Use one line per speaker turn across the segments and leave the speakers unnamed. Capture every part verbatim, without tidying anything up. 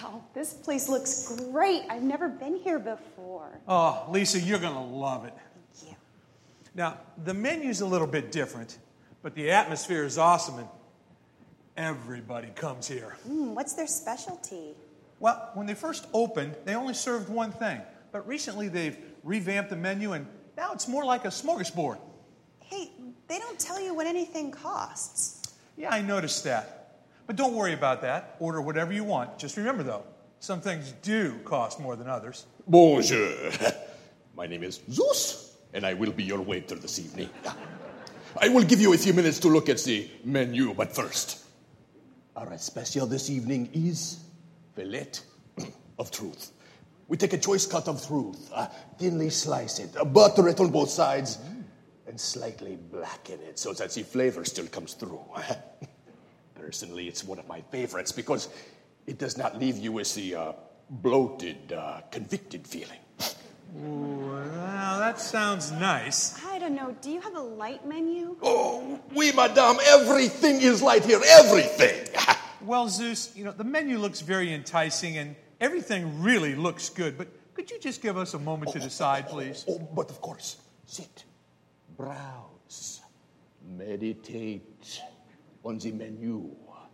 Wow, this place looks great. I've never been here before.
Oh, Lisa, you're going to love it.
Thank you.
Now, the menu's a little bit different, but the atmosphere is awesome, and everybody comes here.
Mm, what's their specialty?
Well, when they first opened, they only served one thing. But recently they've revamped the menu, and now it's more like a smorgasbord.
Hey, they don't tell you what anything costs.
Yeah, I noticed that. But don't worry about that. Order whatever you want. Just remember, though, some things do cost more than others.
Bonjour. My name is Zeus, and I will be your waiter this evening. I will give you a few minutes to look at the menu, but first, our special this evening is fillet of truth. We take a choice cut of truth, uh, thinly slice it, uh, butter it on both sides, mm. and slightly blacken it so that the flavor still comes through. Personally, it's one of my favorites because it does not leave you with the uh, bloated, uh, convicted feeling.
Ooh, well, that sounds nice.
I don't know. Do you have a light menu?
Oh, oui, madame. Everything is light here. Everything.
Well, Zeus, you know, the menu looks very enticing and everything really looks good, but could you just give us a moment to decide, please?
Oh, oh, oh, but of course. Sit. Browse. Meditate on the menu.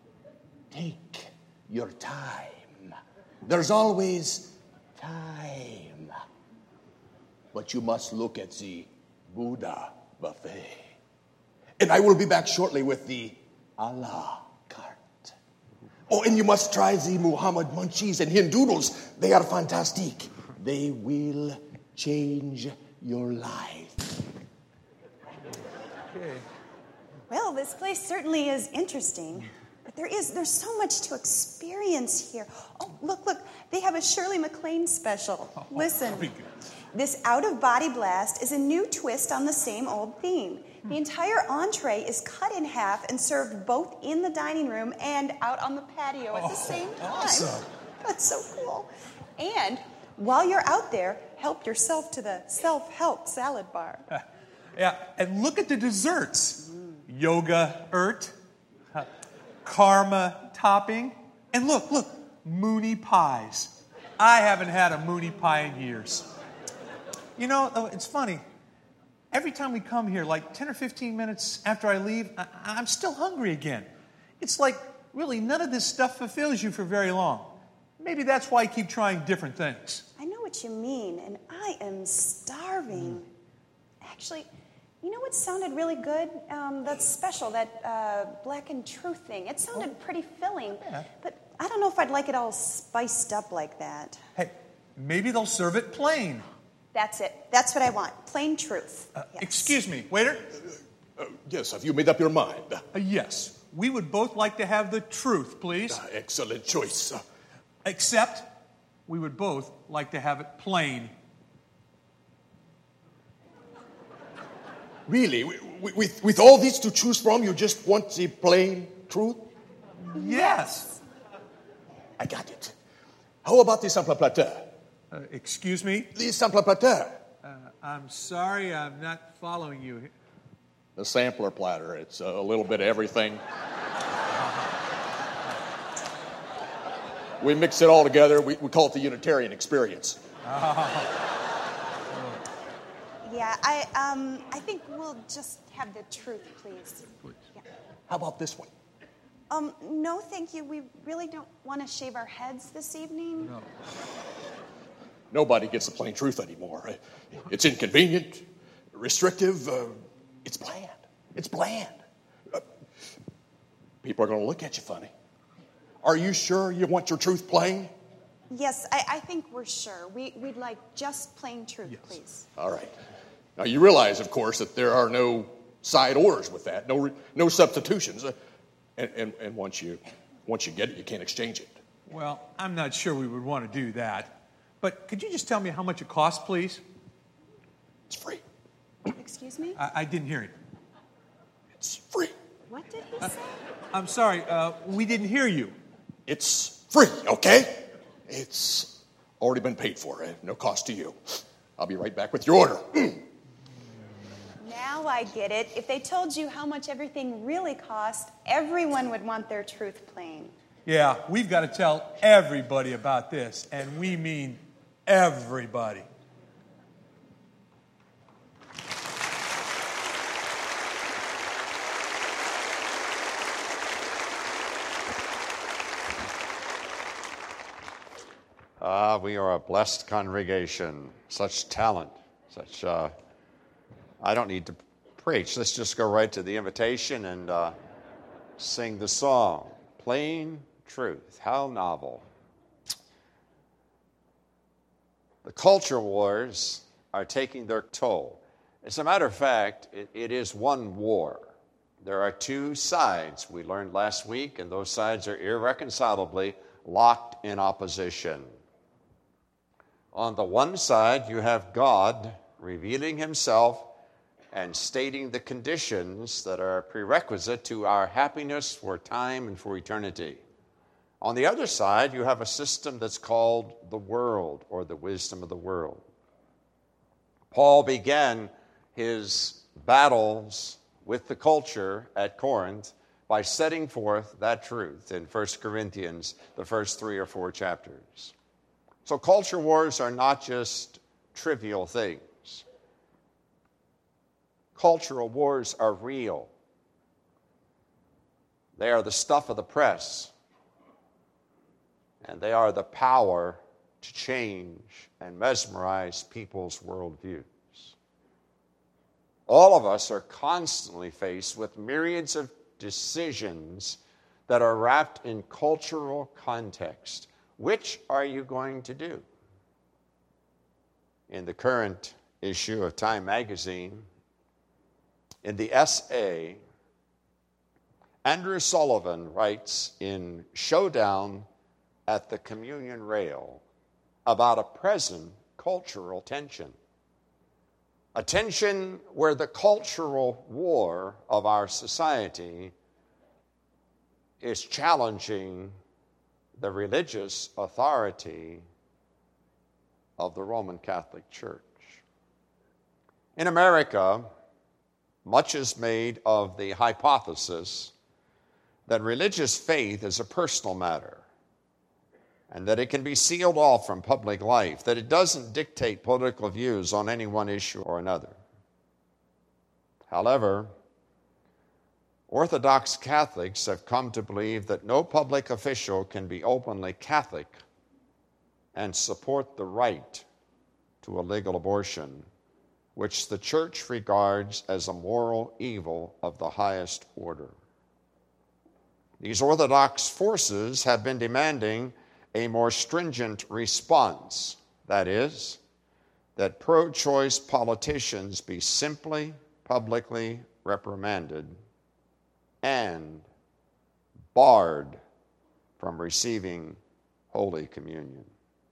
Take your time. There's always time. But you must look at the Buddha buffet. And I will be back shortly with the a la carte. Oh, and you must try the Muhammad munchies and Hindoodles. They are fantastic. They will change your life.
Okay.
Well, this place certainly is interesting. But there is, there's so much to experience here. Oh, look, look. They have a Shirley MacLaine special.
Oh,
Listen.
very good.
This out-of-body blast is a new twist on the same old theme. The entire entree is cut in half and served both in the dining room and out on the patio at the same time.
Awesome.
That's so cool. And while you're out there, help yourself to the self-help salad bar.
Yeah, and look at the desserts. Mm. Yoga ert, uh, karma topping, and look, look, Mooney pies. I haven't had a Mooney pie in years. You know, it's funny. Every time we come here, like ten or fifteen minutes after I leave, I- I'm still hungry again. It's like, really, none of this stuff fulfills you for very long. Maybe that's why I keep trying different things.
I know what you mean, and I am starving. Mm. Actually, you know what sounded really good? Um, that's special, that uh, Black and Truth thing. It sounded oh. pretty filling,
yeah.
but I don't know if I'd like it all spiced up like that.
Hey, maybe they'll serve it plain.
That's it. That's what I want. Plain truth.
Uh,
yes.
Excuse me, waiter?
Uh, yes, have you made up your mind?
Uh, yes. We would both like to have the truth, please.
Uh, excellent choice. Uh,
Except we would both like to have it plain.
Really? With, with, with all these to choose from, you just want the plain truth?
Yes.
I got it. How about the simple platter?
Uh, excuse me?
The simple platter.
Uh, I'm sorry, I'm not following you.
The sampler platter. It's a little bit of everything. We mix it all together. We, we call it the Unitarian experience.
Yeah, I um, I think we'll just have the truth, please.
Please.
Yeah.
How about this one?
Um, no, thank you. We really don't want to shave our heads this evening.
No.
Nobody gets the plain truth anymore. It's inconvenient, restrictive. Uh, it's bland. It's bland. Uh, people are going to look at you funny. Are you sure you want your truth plain?
Yes, I, I think we're sure. We, we'd like just plain truth,
Yes.
please.
All right. Now, you realize, of course, that there are no side orders with that, no no substitutions. Uh, and, and, and once you once you get it, you can't exchange it.
Well, I'm not sure we would want to do that. But could you just tell me how much it costs, please?
It's free.
Excuse me?
I, I didn't hear it.
It's free.
What did he say?
I'm sorry, uh, we didn't hear you.
It's free, okay? It's already been paid for. Eh? No cost to you. I'll be right back with your order.
Now I get it. If they told you how much everything really cost, everyone would want their truth plain.
Yeah, we've got to tell everybody about this, and we mean everybody.
Ah, we are a blessed congregation. Such talent, such, uh, I don't need to preach. Let's just go right to the invitation and uh, sing the song. Plain Truth. How novel. The culture wars are taking their toll. As a matter of fact, it, it is one war. There are two sides we learned last week, and those sides are irreconcilably locked in opposition. On the one side, you have God revealing himself and stating the conditions that are prerequisite to our happiness for time and for eternity. On the other side, you have a system that's called the world, or the wisdom of the world. Paul began his battles with the culture at Corinth by setting forth that truth in First Corinthians, the first three or four chapters. So culture wars are not just trivial things. Cultural wars are real. They are the stuff of the press, and they are the power to change and mesmerize people's worldviews. All of us are constantly faced with myriads of decisions that are wrapped in cultural context. Which are you going to do? In the current issue of Time magazine, in the essay, Andrew Sullivan writes in Showdown at the Communion Rail about a present cultural tension. A tension where the cultural war of our society is challenging the religious authority of the Roman Catholic Church. In America, much is made of the hypothesis that religious faith is a personal matter and that it can be sealed off from public life, that it doesn't dictate political views on any one issue or another. However, Orthodox Catholics have come to believe that no public official can be openly Catholic and support the right to a legal abortion, which the Church regards as a moral evil of the highest order. These Orthodox forces have been demanding a more stringent response, that is, that pro-choice politicians be simply, publicly reprimanded and barred from receiving Holy Communion.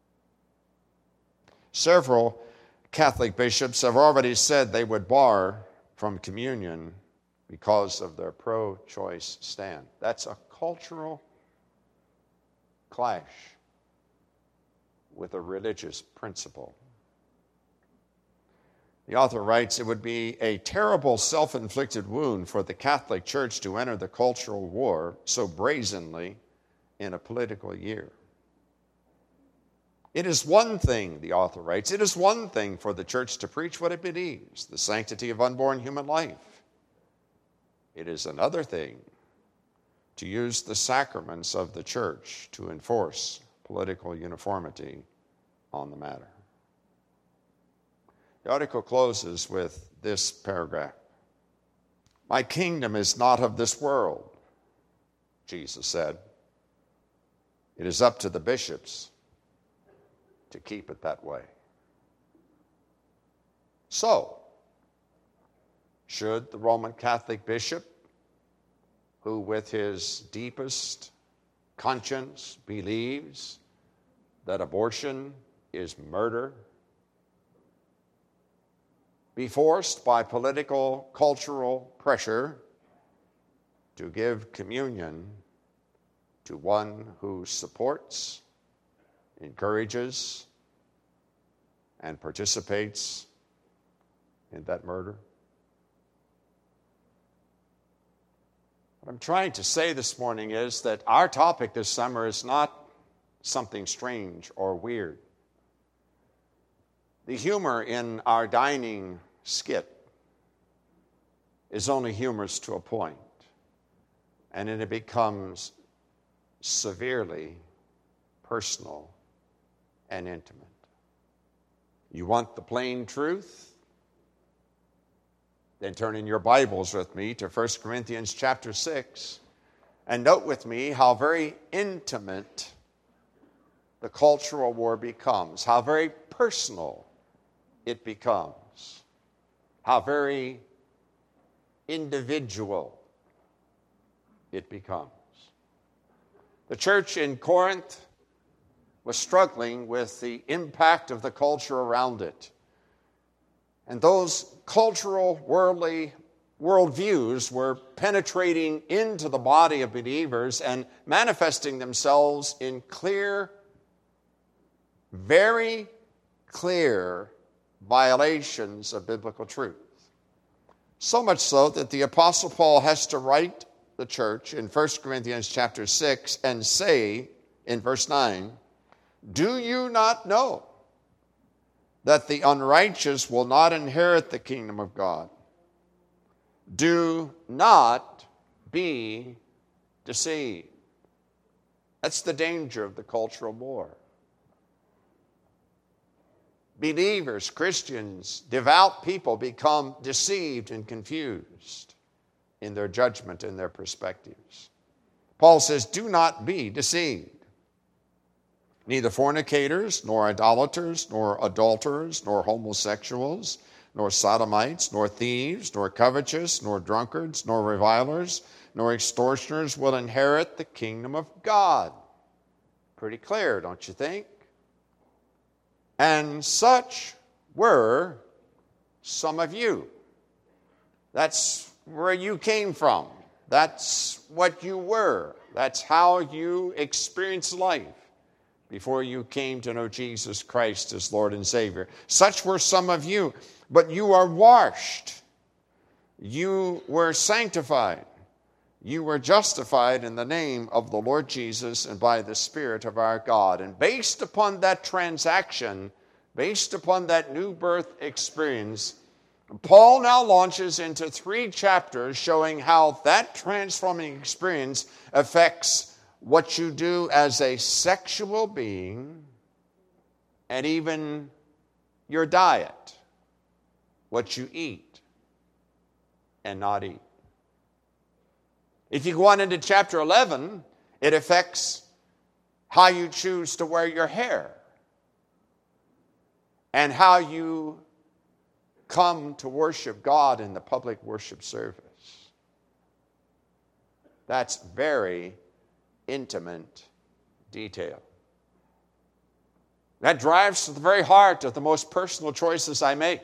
Several Catholic bishops have already said they would bar from communion because of their pro-choice stand. That's a cultural clash with a religious principle. The author writes, it would be a terrible self-inflicted wound for the Catholic Church to enter the cultural war so brazenly in a political year. It is one thing, the author writes, it is one thing for the Church to preach what it believes, the sanctity of unborn human life. It is another thing to use the sacraments of the Church to enforce political uniformity on the matter. The article closes with this paragraph. My kingdom is not of this world, Jesus said. It is up to the bishops to keep it that way. So, should the Roman Catholic bishop, who with his deepest conscience believes that abortion is murder, be forced by political, cultural pressure to give communion to one who supports, encourages, and participates in that murder? I'm trying to say this morning is that our topic this summer is not something strange or weird. The humor in our dining skit is only humorous to a point, and then it becomes severely personal and intimate. You want the plain truth? Then turn in your Bibles with me to First Corinthians chapter six, and note with me how very intimate the cultural war becomes, how very personal it becomes, how very individual it becomes. The church in Corinth was struggling with the impact of the culture around it. And those cultural, worldly worldviews were penetrating into the body of believers and manifesting themselves in clear, very clear violations of biblical truth. So much so that the Apostle Paul has to write the church in First Corinthians chapter six and say in verse nine, "Do you not know that the unrighteous will not inherit the kingdom of God? Do not be deceived." That's the danger of the cultural war. Believers, Christians, devout people become deceived and confused in their judgment and their perspectives. Paul says, do not be deceived. Neither fornicators, nor idolaters, nor adulterers, nor homosexuals, nor sodomites, nor thieves, nor covetous, nor drunkards, nor revilers, nor extortioners will inherit the kingdom of God. Pretty clear, don't you think? And such were some of you. That's where you came from. That's what you were. That's how you experienced life before you came to know Jesus Christ as Lord and Savior. Such were some of you, but you are washed. You were sanctified. You were justified in the name of the Lord Jesus and by the Spirit of our God. And based upon that transaction, based upon that new birth experience, Paul now launches into three chapters showing how that transforming experience affects what you do as a sexual being and even your diet, what you eat and not eat. If you go on into chapter eleven, it affects how you choose to wear your hair and how you come to worship God in the public worship service. That's very intimate detail. That drives to the very heart of the most personal choices I make.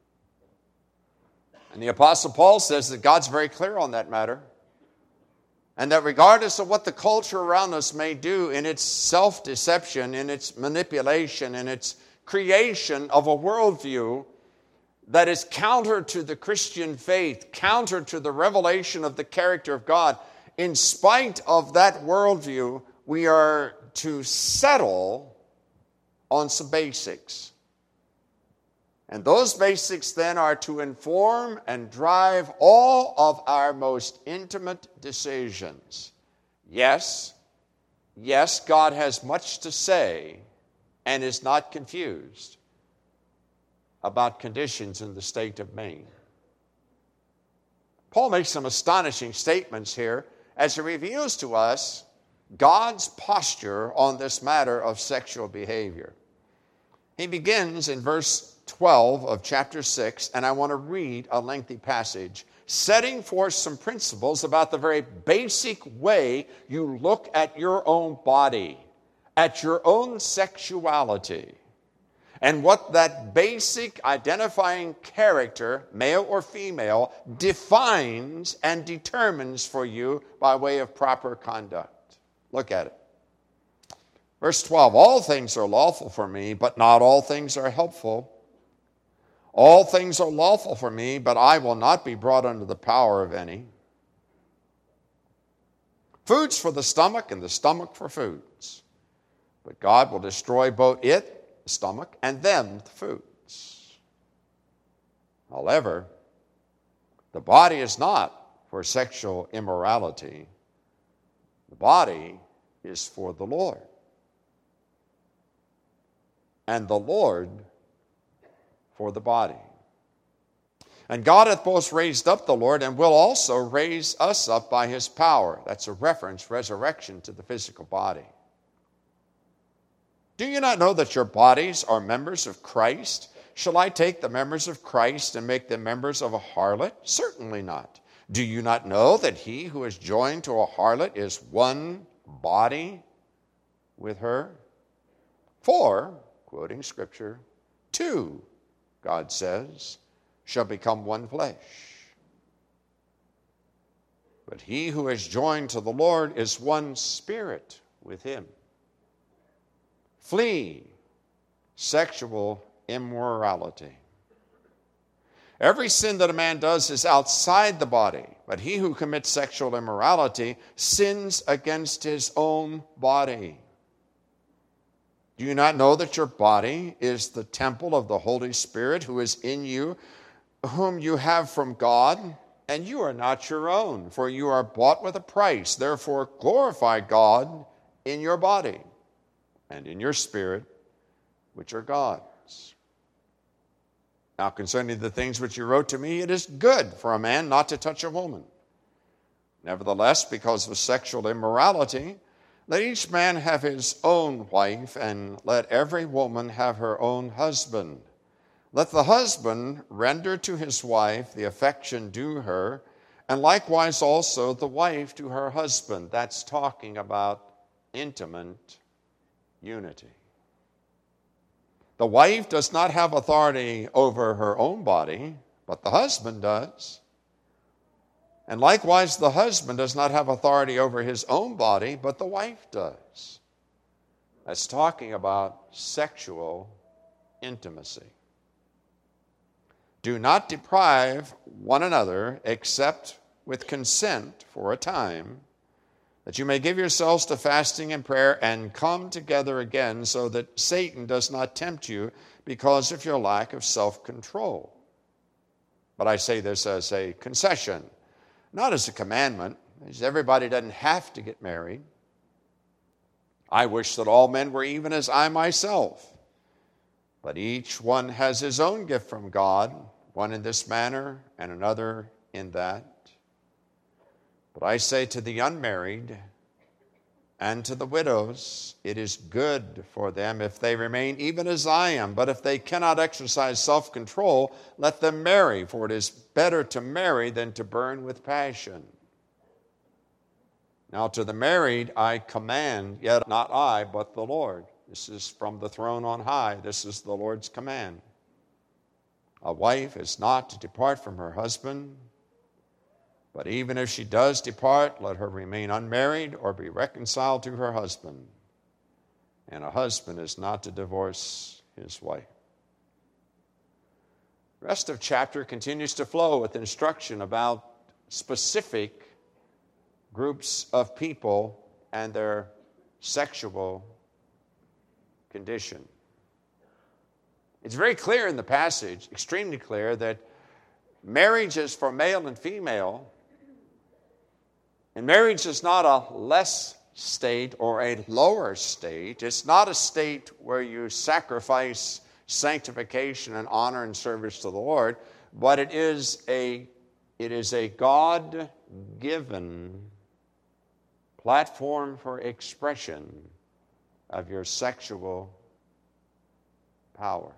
And the Apostle Paul says that God's very clear on that matter. And that regardless of what the culture around us may do in its self-deception, in its manipulation, in its creation of a worldview that is counter to the Christian faith, counter to the revelation of the character of God, in spite of that worldview, we are to settle on some basics. And those basics then are to inform and drive all of our most intimate decisions. Yes, yes, God has much to say and is not confused about conditions in the state of Maine. Paul makes some astonishing statements here as he reveals to us God's posture on this matter of sexual behavior. He begins in verse twelve of chapter six, and I want to read a lengthy passage setting forth some principles about the very basic way you look at your own body, at your own sexuality, and what that basic identifying character, male or female, defines and determines for you by way of proper conduct. Look at it. Verse twelve, all things are lawful for me, but not all things are helpful. All things are lawful for me, but I will not be brought under the power of any. Foods for the stomach and the stomach for foods. But God will destroy both it, the stomach, and them, the foods. However, the body is not for sexual immorality. The body is for the Lord. And the Lord for the body. And God hath both raised up the Lord and will also raise us up by his power. That's a reference, resurrection, to the physical body. Do you not know that your bodies are members of Christ? Shall I take the members of Christ and make them members of a harlot? Certainly not. Do you not know that he who is joined to a harlot is one body with her? For, quoting Scripture, two, God says, shall become one flesh. But he who is joined to the Lord is one spirit with him. Flee sexual immorality. Every sin that a man does is outside the body, but he who commits sexual immorality sins against his own body. Do you not know that your body is the temple of the Holy Spirit who is in you, whom you have from God? And you are not your own, for you are bought with a price. Therefore glorify God in your body and in your spirit, which are God's. Now concerning the things which you wrote to me, it is good for a man not to touch a woman. Nevertheless, because of sexual immorality, let each man have his own wife, and let every woman have her own husband. Let the husband render to his wife the affection due her, and likewise also the wife to her husband. That's talking about intimate unity. The wife does not have authority over her own body, but the husband does. And likewise, the husband does not have authority over his own body, but the wife does. That's talking about sexual intimacy. Do not deprive one another except with consent for a time, that you may give yourselves to fasting and prayer and come together again, so that Satan does not tempt you because of your lack of self-control. But I say this as a concession, not as a commandment, as everybody doesn't have to get married. I wish that all men were even as I myself. But each one has his own gift from God, one in this manner and another in that. But I say to the unmarried and to the widows, it is good for them if they remain even as I am. But if they cannot exercise self-control, let them marry, for it is better to marry than to burn with passion. Now to the married I command, yet not I, but the Lord. This is from the throne on high. This is the Lord's command. A wife is not to depart from her husband, but even if she does depart, let her remain unmarried or be reconciled to her husband. And a husband is not to divorce his wife. The rest of chapter continues to flow with instruction about specific groups of people and their sexual condition. It's very clear in the passage, extremely clear, that marriage is for male and female. And marriage is not a less state or a lower state. It's not a state where you sacrifice sanctification and honor and service to the Lord, but it is a, it is a God-given platform for expression of your sexual powers.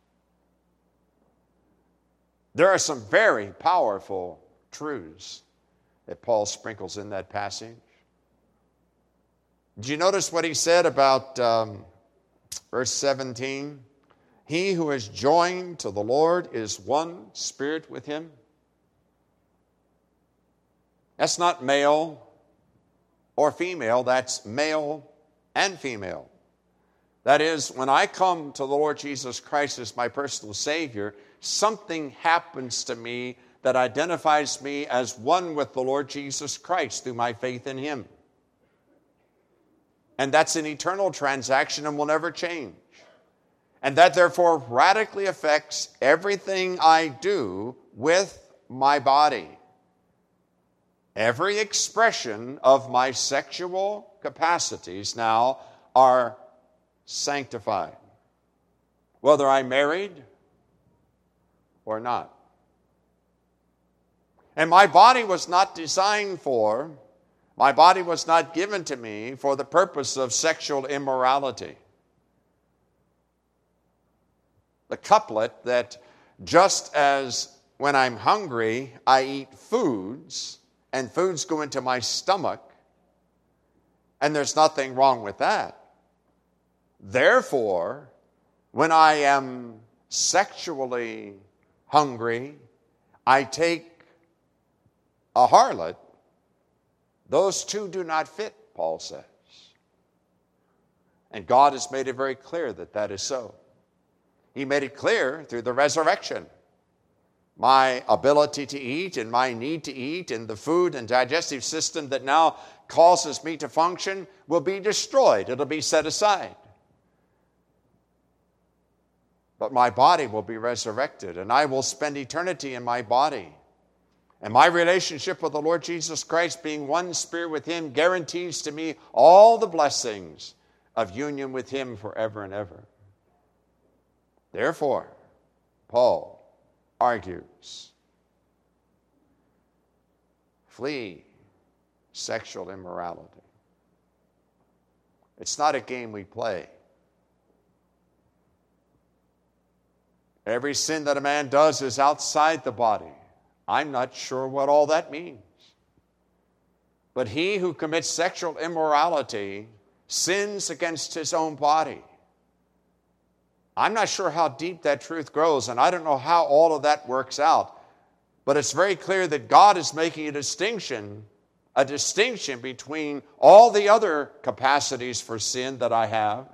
There are some very powerful truths that Paul sprinkles in that passage. Did you notice what he said about um, verse seventeen? He who is joined to the Lord is one spirit with him. That's not male or female, that's male and female. That is, when I come to the Lord Jesus Christ as my personal Savior, something happens to me that identifies me as one with the Lord Jesus Christ through my faith in Him. And that's an eternal transaction and will never change. And that therefore radically affects everything I do with my body. Every expression of my sexual capacities now are sanctified, whether I'm married or not. And my body was not designed for, my body was not given to me for the purpose of sexual immorality. The couplet that just as when I'm hungry, I eat foods, and foods go into my stomach, and there's nothing wrong with that. Therefore, when I am sexually hungry, I take a harlot. Those two do not fit, Paul says. And God has made it very clear that that is so. He made it clear through the resurrection. My ability to eat and my need to eat and the food and digestive system that now causes me to function will be destroyed. It'll be set aside. But my body will be resurrected, and I will spend eternity in my body. And my relationship with the Lord Jesus Christ, being one spirit with Him, guarantees to me all the blessings of union with Him forever and ever. Therefore, Paul argues, flee sexual immorality. It's not a game we play. Every sin that a man does is outside the body. I'm not sure what all that means. But he who commits sexual immorality sins against his own body. I'm not sure how deep that truth grows, and I don't know how all of that works out. But it's very clear that God is making a distinction, a distinction between all the other capacities for sin that I have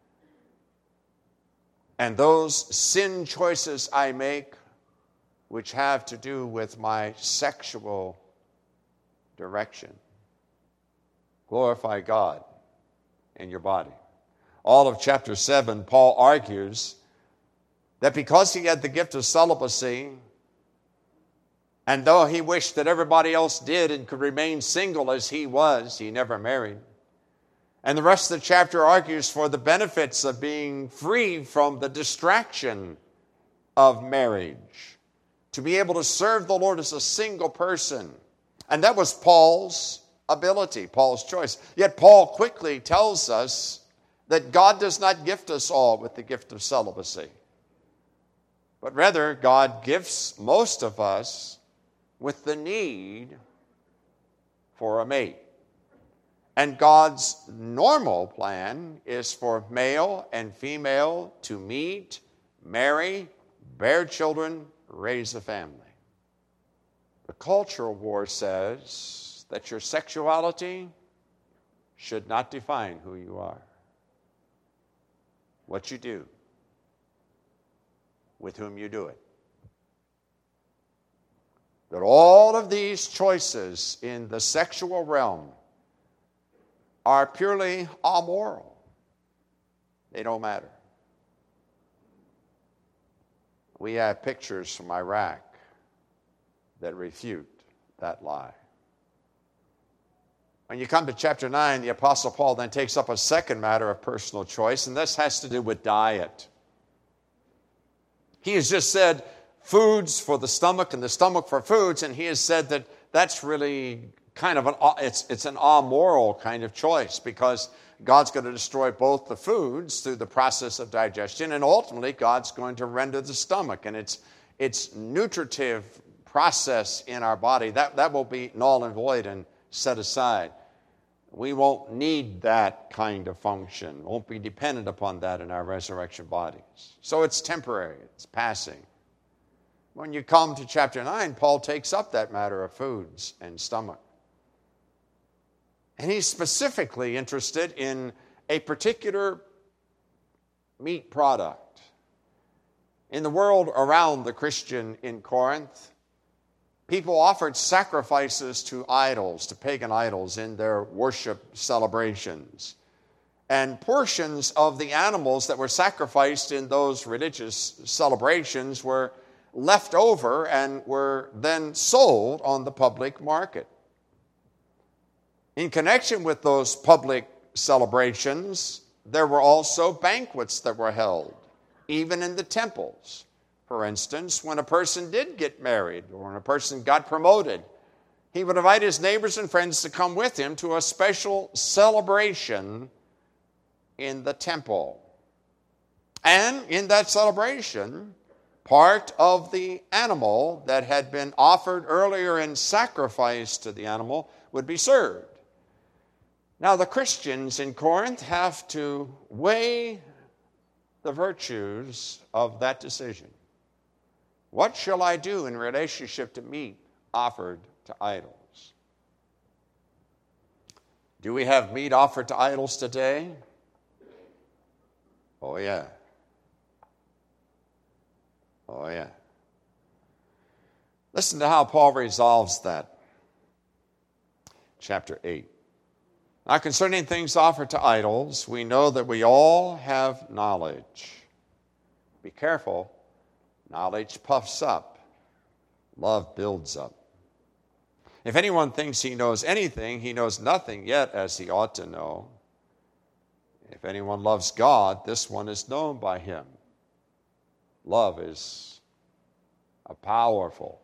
and those sin choices I make which have to do with my sexual direction. Glorify God in your body. All of chapter seven, Paul argues that because he had the gift of celibacy, and though he wished that everybody else did and could remain single as he was, he never married. And the rest of the chapter argues for the benefits of being free from the distraction of marriage, to be able to serve the Lord as a single person. And that was Paul's ability, Paul's choice. Yet Paul quickly tells us that God does not gift us all with the gift of celibacy, but rather God gifts most of us with the need for a mate. And God's normal plan is for male and female to meet, marry, bear children, raise a family. The cultural war says that your sexuality should not define who you are. What you do, with whom you do it. That all of these choices in the sexual realm are purely amoral. They don't matter. We have pictures from Iraq that refute that lie. When you come to chapter nine, the Apostle Paul then takes up a second matter of personal choice, and this has to do with diet. He has just said foods for the stomach and the stomach for foods, and he has said that that's really kind of an, it's, it's an amoral kind of choice, because God's going to destroy both the foods through the process of digestion, and ultimately God's going to render the stomach and its, its nutritive process in our body. That, that will be null and void and set aside. We won't need that kind of function. Won't be dependent upon that in our resurrection bodies. So it's temporary. It's passing. When you come to chapter nine, Paul takes up that matter of foods and stomach. And he's specifically interested in a particular meat product. In the world around the Christian in Corinth, people offered sacrifices to idols, to pagan idols, in their worship celebrations. and portions of the animals that were sacrificed in those religious celebrations were left over and were then sold on the public market. In connection with those public celebrations, there were also banquets that were held, even in the temples. For instance, when a person did get married or when a person got promoted, he would invite his neighbors and friends to come with him to a special celebration in the temple. And in that celebration, part of the animal that had been offered earlier in sacrifice to the animal would be served. Now, the Christians in Corinth have to weigh the virtues of that decision. What shall I do in relationship to meat offered to idols? Do we have meat offered to idols today? Oh, yeah. Oh, yeah. Listen to how Paul resolves that. Chapter eight. Now, concerning things offered to idols, we know that we all have knowledge. Be careful. Knowledge puffs up. Love builds up. If anyone thinks he knows anything, he knows nothing yet as he ought to know. If anyone loves God, this one is known by him. Love is a powerful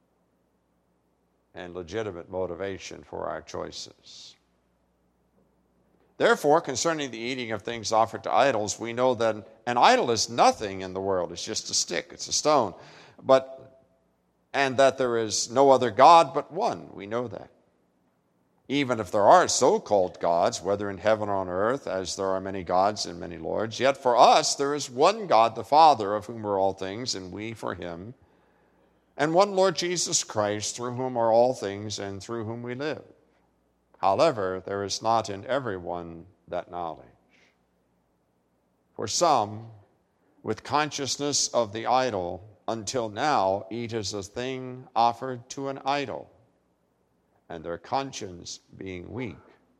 and legitimate motivation for our choices. Therefore, concerning the eating of things offered to idols, we know that an idol is nothing in the world. It's just a stick, it's a stone. But, and that there is no other God but one. We know that. Even if there are so-called gods, whether in heaven or on earth, as there are many gods and many lords, yet for us there is one God, the Father, of whom are all things, and we for him, and one Lord Jesus Christ, through whom are all things, and through whom we live. However, there is not in everyone that knowledge. For some, with consciousness of the idol, until now eat as a thing offered to an idol, and their conscience being weak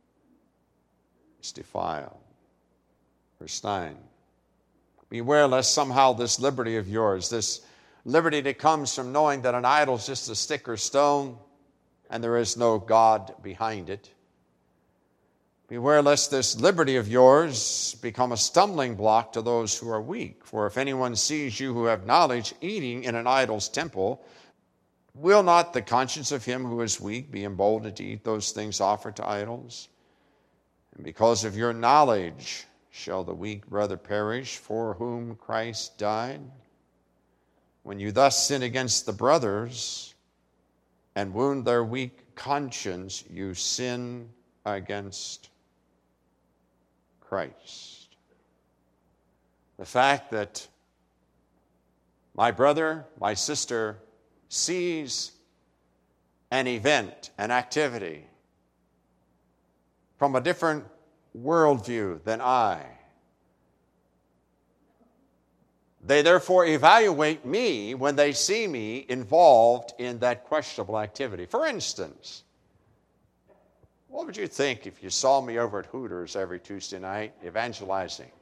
is defiled. Verse nine. Beware lest somehow this liberty of yours, this liberty that comes from knowing that an idol is just a stick or stone, and there is no God behind it. Beware lest this liberty of yours become a stumbling block to those who are weak. For if anyone sees you who have knowledge eating in an idol's temple, will not the conscience of him who is weak be emboldened to eat those things offered to idols? And because of your knowledge shall the weak brother perish, for whom Christ died? When you thus sin against the brothers and wound their weak conscience, you sin against Christ. The fact that my brother, my sister, sees an event, an activity from a different worldview than I, they therefore evaluate me when they see me involved in that questionable activity. For instance, what would you think if you saw me over at Hooters every Tuesday night evangelizing?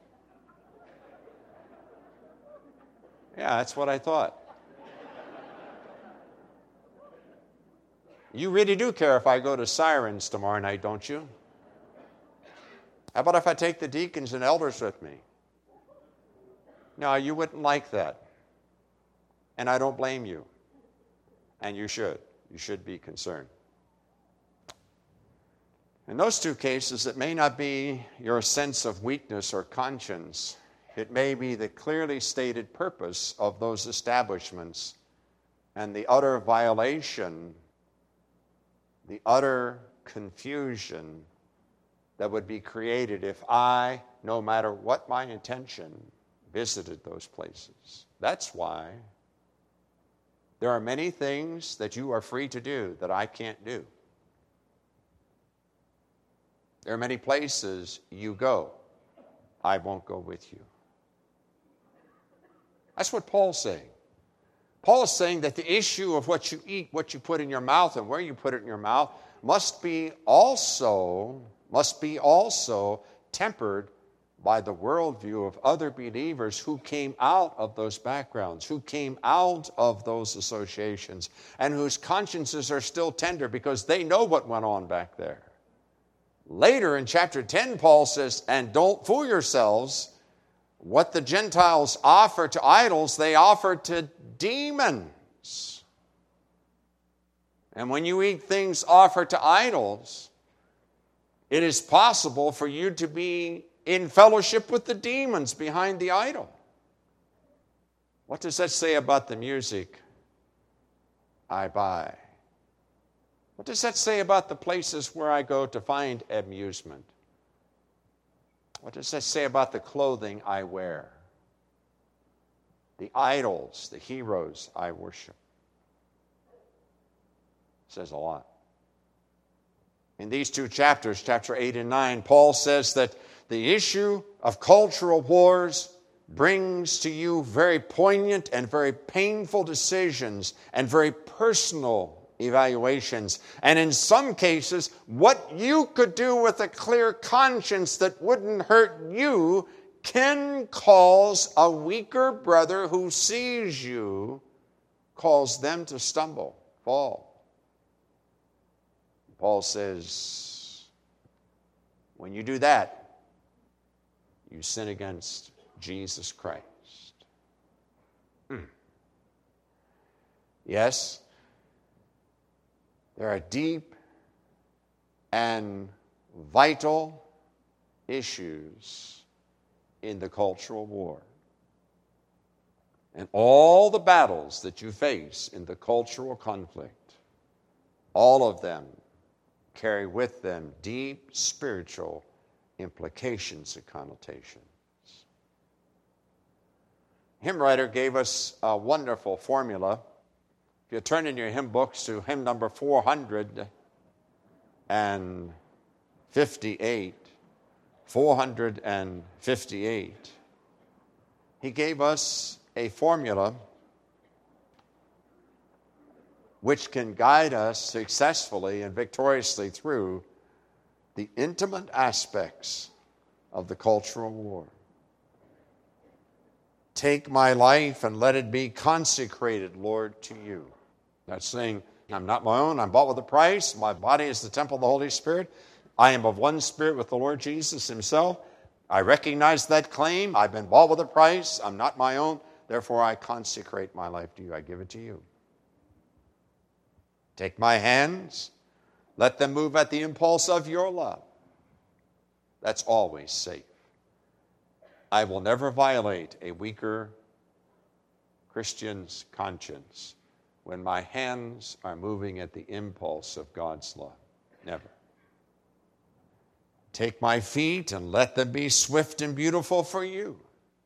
Yeah, that's what I thought. You really do care if I go to Sirens tomorrow night, don't you? How about if I take the deacons and elders with me? No, you wouldn't like that. And I don't blame you. And you should. You should be concerned. In those two cases, it may not be your sense of weakness or conscience. It may be the clearly stated purpose of those establishments and the utter violation, the utter confusion that would be created if I, no matter what my intention, visited those places. That's why there are many things that you are free to do that I can't do. There are many places you go, I won't go with you. That's what Paul's saying. Paul is saying that the issue of what you eat, what you put in your mouth, and where you put it in your mouth must be also, must be also tempered by the worldview of other believers who came out of those backgrounds, who came out of those associations, and whose consciences are still tender because they know what went on back there. Later in chapter ten, Paul says, and don't fool yourselves, what the Gentiles offer to idols, they offer to demons. And when you eat things offered to idols, it is possible for you to be in fellowship with the demons behind the idol. What does that say about the music I buy? What does that say about the places where I go to find amusement? What does that say about the clothing I wear? The idols, the heroes I worship? It says a lot. In these two chapters, chapter eight and nine, Paul says that the issue of cultural wars brings to you very poignant and very painful decisions and very personal evaluations. And in some cases, what you could do with a clear conscience that wouldn't hurt you can cause a weaker brother who sees you, cause them to stumble, fall. Paul says, when you do that, you sin against Jesus Christ. Hmm. Yes, there are deep and vital issues in the cultural war. And all the battles that you face in the cultural conflict, all of them carry with them deep spiritual implications and connotations. Hymn writer gave us a wonderful formula. If you turn in your hymn books to hymn number four hundred fifty-eight, four hundred fifty-eight, he gave us a formula which can guide us successfully and victoriously through the intimate aspects of the cultural war. Take my life and let it be consecrated, Lord, to you. That's saying, I'm not my own, I'm bought with a price, my body is the temple of the Holy Spirit, I am of one spirit with the Lord Jesus himself. I recognize that claim, I've been bought with a price, I'm not my own, therefore I consecrate my life to you, I give it to you. Take my hands, let them move at the impulse of your love. That's always safe. I will never violate a weaker Christian's conscience when my hands are moving at the impulse of God's love. Never. Take my feet and let them be swift and beautiful for you.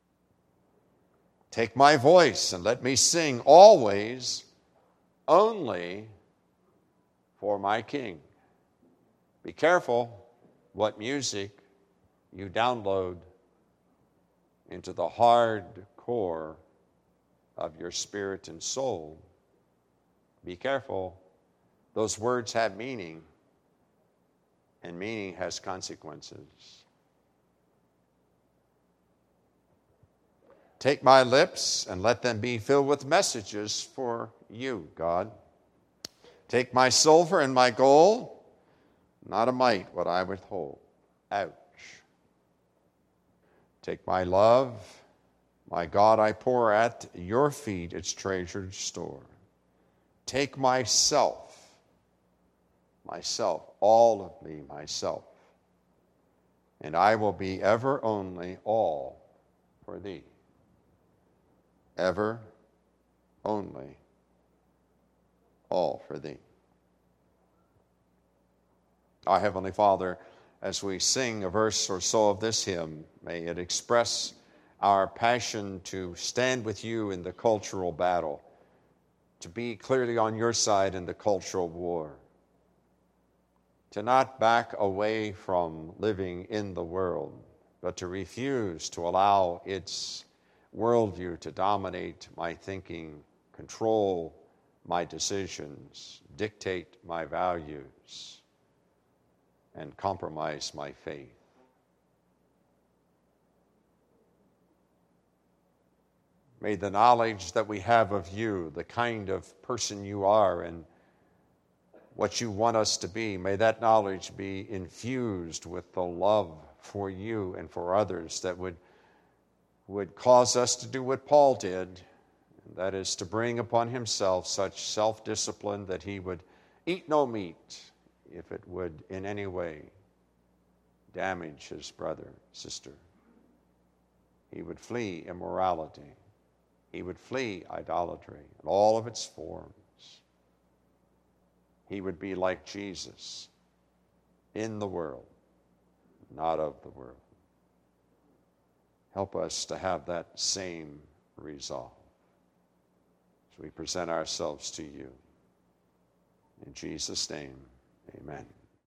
Take my voice and let me sing always only for my King. Be careful what music you download into the hard core of your spirit and soul. Be careful. Those words have meaning, and meaning has consequences. Take my lips and let them be filled with messages for you, God. Take my silver and my gold, not a mite would I withhold. Ouch. Take my love, my God, I pour at your feet its treasured store. Take myself, myself, all of me, myself, and I will be ever only all for thee. Ever only all for thee. Our Heavenly Father, as we sing a verse or so of this hymn, may it express our passion to stand with you in the cultural battle, to be clearly on your side in the cultural war, to not back away from living in the world, but to refuse to allow its worldview to dominate my thinking, control my decisions, dictate my values, and compromise my faith. May the knowledge that we have of you, the kind of person you are and what you want us to be, may that knowledge be infused with the love for you and for others that would, would cause us to do what Paul did, and that is to bring upon himself such self-discipline that he would eat no meat if it would in any way damage his brother, sister. He would flee immorality. He would flee idolatry in all of its forms. He would be like Jesus, in the world, not of the world. Help us to have that same resolve as we present ourselves to you. In Jesus' name, amen.